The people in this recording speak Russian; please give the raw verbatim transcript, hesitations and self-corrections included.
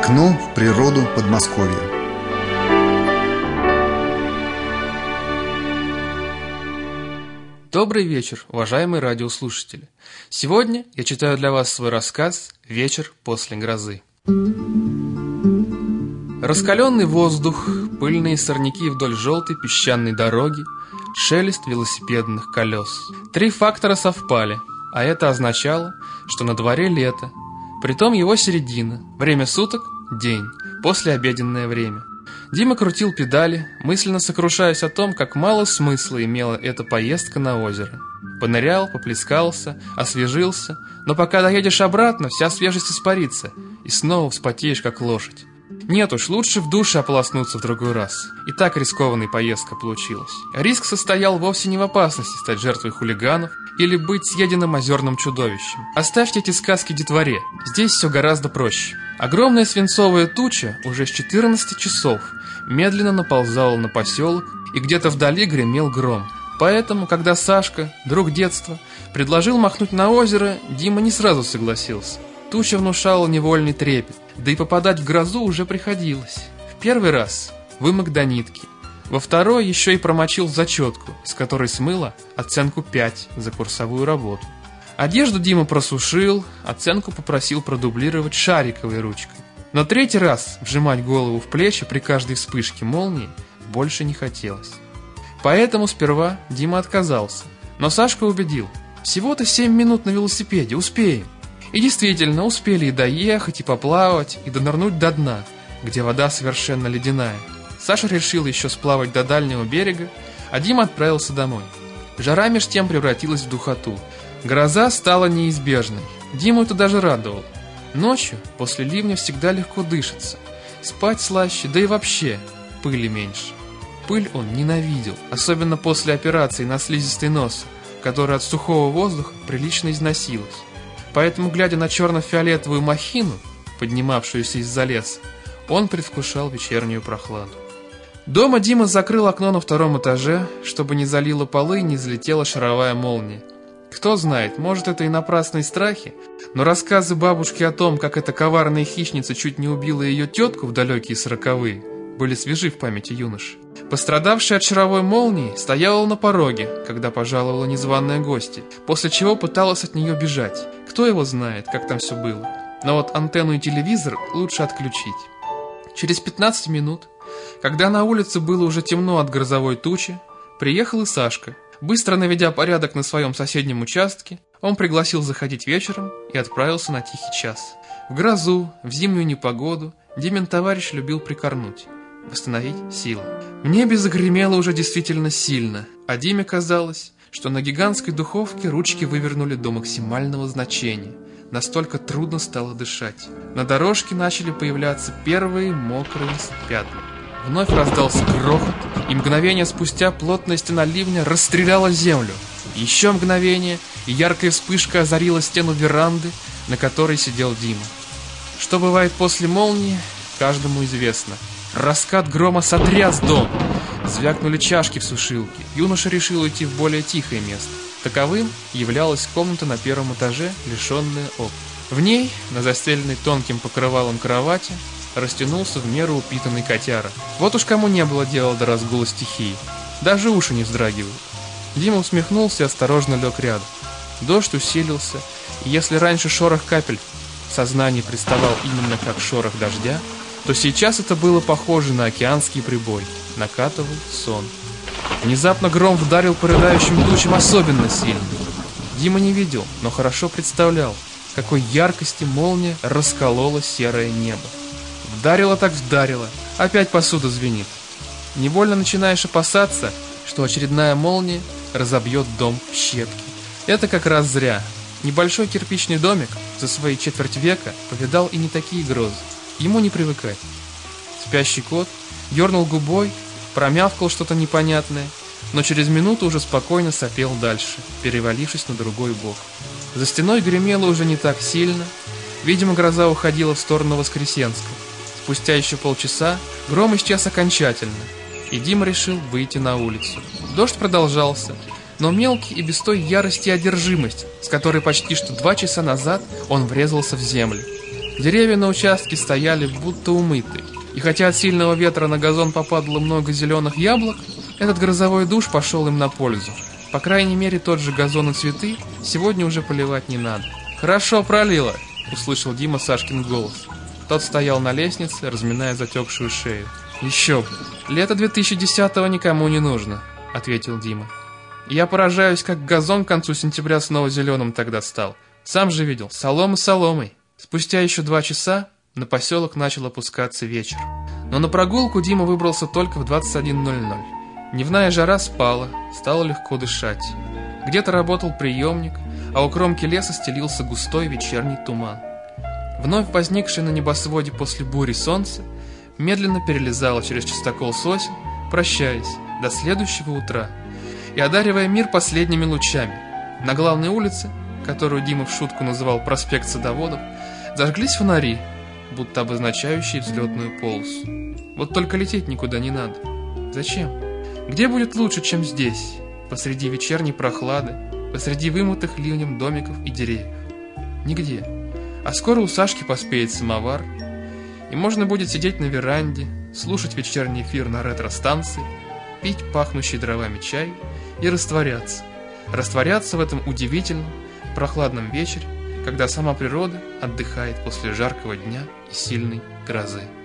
Окно в природу Подмосковья. Добрый вечер, уважаемые радиослушатели. Сегодня я читаю для вас свой рассказ «Вечер после грозы». Раскаленный воздух, пыльные сорняки вдоль желтой песчаной дороги, шелест велосипедных колес. Три фактора совпали, а это означало, что на дворе лето. Притом его середина, время суток – день, послеобеденное время. Дима крутил педали, мысленно сокрушаясь о том, как мало смысла имела эта поездка на озеро. Понырял, поплескался, освежился, но пока доедешь обратно, вся свежесть испарится, и снова вспотеешь, как лошадь. Нет уж, лучше в душе ополоснуться в другой раз. И так рискованная поездка получилась. Риск состоял вовсе не в опасности стать жертвой хулиганов или быть съеденным озерным чудовищем. Оставьте эти сказки детворе, здесь все гораздо проще. Огромная свинцовая туча уже с четырнадцати часов медленно наползала на поселок, и где-то вдали гремел гром. Поэтому, когда Сашка, друг детства, предложил махнуть на озеро, Дима не сразу согласился. Туча внушала невольный трепет, да и попадать в грозу уже приходилось. В первый раз вымок до нитки, во второй еще и промочил зачетку, с которой смыло оценку пять за курсовую работу. Одежду Дима просушил, оценку попросил продублировать шариковой ручкой. Но третий раз вжимать голову в плечи при каждой вспышке молнии больше не хотелось. Поэтому сперва Дима отказался, но Сашка убедил: всего-то семь минут на велосипеде, успеем. И действительно, успели и доехать, и поплавать, и донырнуть до дна, где вода совершенно ледяная. Саша решил еще сплавать до дальнего берега, а Дима отправился домой. Жара меж тем превратилась в духоту. Гроза стала неизбежной. Диму это даже радовало. Ночью после ливня всегда легко дышится. Спать слаще, да и вообще пыли меньше. Пыль он ненавидел, особенно после операции на слизистый нос, которая от сухого воздуха прилично износилась. Поэтому, глядя на черно-фиолетовую махину, поднимавшуюся из-за леса, он предвкушал вечернюю прохладу. Дома Дима закрыл окно на втором этаже, чтобы не залило полы и не взлетела шаровая молния. Кто знает, может, это и напрасные страхи, но рассказы бабушки о том, как эта коварная хищница чуть не убила ее тетку в далекие сороковые, были свежи в памяти юноши. Пострадавшая от шаровой молнии стояла на пороге, когда пожаловала незваная гостья, после чего пыталась от нее бежать. Кто его знает, как там все было. Но вот антенну и телевизор лучше отключить. Через пятнадцать минут, когда на улице было уже темно от грозовой тучи, приехал и Сашка. Быстро наведя порядок на своем соседнем участке, он пригласил заходить вечером и отправился на тихий час. В грозу, в зимнюю непогоду Димин товарищ любил прикорнуть, восстановить силы. В небе загремело уже действительно сильно, а Диме казалось, что на гигантской духовке ручки вывернули до максимального значения. Настолько трудно стало дышать. На дорожке начали появляться первые мокрые пятна. Вновь раздался грохот, и мгновение спустя плотная стена ливня расстреляла землю. Еще мгновение, и яркая вспышка озарила стену веранды, на которой сидел Дима. Что бывает после молнии, каждому известно. Раскат грома сотряс дом. Звякнули чашки в сушилке. Юноша решил уйти в более тихое место. Таковым являлась комната на первом этаже, лишенная окон. В ней, на застеленной тонким покрывалом кровати, растянулся в меру упитанный котяра. Вот уж кому не было дела до разгула стихии. Даже уши не вздрагивают. Дима усмехнулся и осторожно лег рядом. Дождь усилился, и если раньше шорох капель в сознании представал именно как шорох дождя, то сейчас это было похоже на океанский прибой. Накатывал сон. Внезапно гром вдарил по рыдающим тучам особенно сильно. Дима не видел, но хорошо представлял, какой яркости молния расколола серое небо. Вдарило так вдарило, опять посуда звенит. Невольно начинаешь опасаться, что очередная молния разобьет дом в щепки. Это как раз зря. Небольшой кирпичный домик за свои четверть века повидал и не такие грозы. Ему не привыкать. Спящий кот дернул губой, промявкал что-то непонятное, но через минуту уже спокойно сопел дальше, перевалившись на другой бок. За стеной гремело уже не так сильно. Видимо, гроза уходила в сторону Воскресенска. Спустя еще полчаса гром исчез окончательно, и Дима решил выйти на улицу. Дождь продолжался, но мелкий и без той ярости и одержимости, с которой почти что два часа назад он врезался в землю. Деревья на участке стояли будто умытые, и хотя от сильного ветра на газон попадало много зеленых яблок, этот грозовой душ пошел им на пользу. По крайней мере, тот же газон и цветы сегодня уже поливать не надо. «Хорошо пролило!» — услышал Дима Сашкин голос. Тот стоял на лестнице, разминая затекшую шею. «Еще бы! Лето две тысячи десятого никому не нужно!» — ответил Дима. «Я поражаюсь, как газон к концу сентября снова зеленым тогда стал. Сам же видел, солома соломой!» Спустя еще два часа на поселок начал опускаться вечер. Но на прогулку Дима выбрался только в двадцать один ноль ноль. Дневная жара спала, стало легко дышать. Где-то работал приемник, а у кромки леса стелился густой вечерний туман. Вновь возникшее на небосводе после бури солнце медленно перелезало через чистокол сосен, прощаясь до следующего утра и одаривая мир последними лучами. На главной улице, которую Дима в шутку называл проспект Садоводов, зажглись фонари, будто обозначающие взлетную полосу. Вот только лететь никуда не надо. Зачем? Где будет лучше, чем здесь, посреди вечерней прохлады, посреди вымытых ливнем домиков и деревьев? Нигде. А скоро у Сашки поспеет самовар, и можно будет сидеть на веранде, слушать вечерний эфир на ретро-станции, пить пахнущий дровами чай и растворяться. Растворяться в этом удивительном, прохладном вечере, когда сама природа отдыхает после жаркого дня и сильной грозы.